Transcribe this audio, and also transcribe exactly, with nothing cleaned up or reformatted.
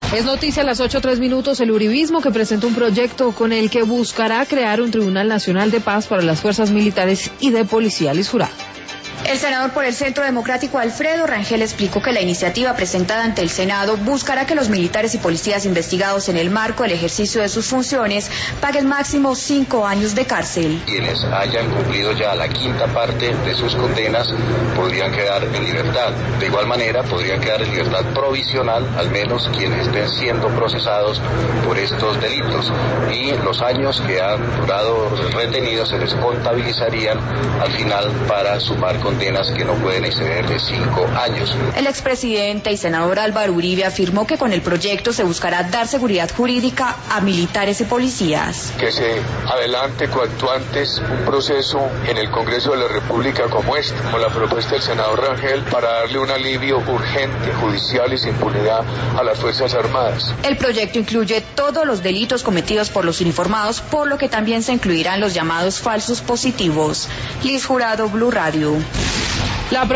Es noticia a las ocho tres minutos el uribismo, que presentó un proyecto con el que buscará crear un Tribunal Nacional de Paz para las fuerzas militares y de policía. Liz Jurado. El senador por el Centro Democrático Alfredo Rangel explicó que la iniciativa presentada ante el Senado buscará que los militares y policías investigados en el marco del ejercicio de sus funciones paguen máximo cinco años de cárcel. Quienes hayan cumplido ya la quinta parte de sus condenas podrían quedar en libertad. De igual manera podrían quedar en libertad provisional, al menos quienes estén siendo procesados por estos delitos. Y los años que han durado retenidos se les contabilizarían al final para sumar condenas que no pueden exceder de cinco años. El expresidente y senador Álvaro Uribe afirmó que con el proyecto se buscará dar seguridad jurídica a militares y policías. Que se adelante cuanto antes un proceso en el Congreso de la República como este, como la propuesta del senador Rangel, para darle un alivio urgente, judicial y sin impunidad a las Fuerzas Armadas. El proyecto incluye todos los delitos cometidos por los uniformados, por lo que también se incluirán los llamados falsos positivos. Liz Jurado, Blue Radio. La